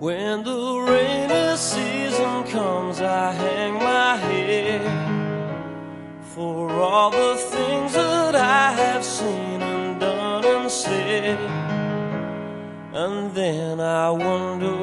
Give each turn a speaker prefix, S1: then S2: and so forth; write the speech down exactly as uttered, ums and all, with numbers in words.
S1: When the rainy season comes, I hang my head for all the things that I have seen and done and said. And then I wonder